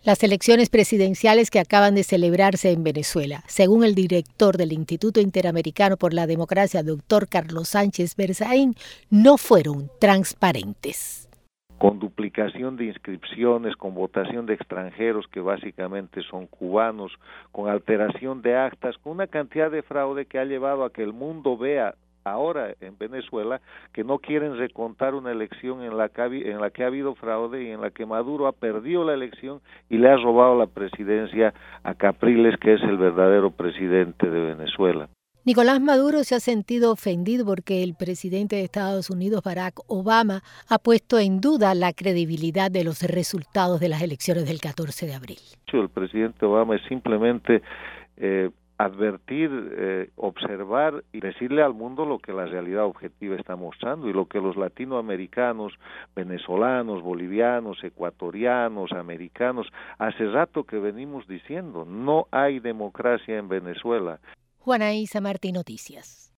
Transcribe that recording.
Las elecciones presidenciales que acaban de celebrarse en Venezuela, según el director del Instituto Interamericano por la Democracia, doctor Carlos Sánchez Berzaín, no fueron transparentes. Con duplicación de inscripciones, con votación de extranjeros que básicamente son cubanos, con alteración de actas, con una cantidad de fraude que ha llevado a que el mundo vea ahora en Venezuela que no quieren recontar una elección en la que ha habido fraude y en la que Maduro ha perdido la elección y le ha robado la presidencia a Capriles, que es el verdadero presidente de Venezuela. Nicolás Maduro se ha sentido ofendido porque el presidente de Estados Unidos, Barack Obama, ha puesto en duda la credibilidad de los resultados de las elecciones del 14 de abril. El presidente Obama es simplemente advertir, observar y decirle al mundo lo que la realidad objetiva está mostrando y lo que los latinoamericanos, venezolanos, bolivianos, ecuatorianos, americanos, hace rato que venimos diciendo, no hay democracia en Venezuela. Juana Isa Martí, Noticias.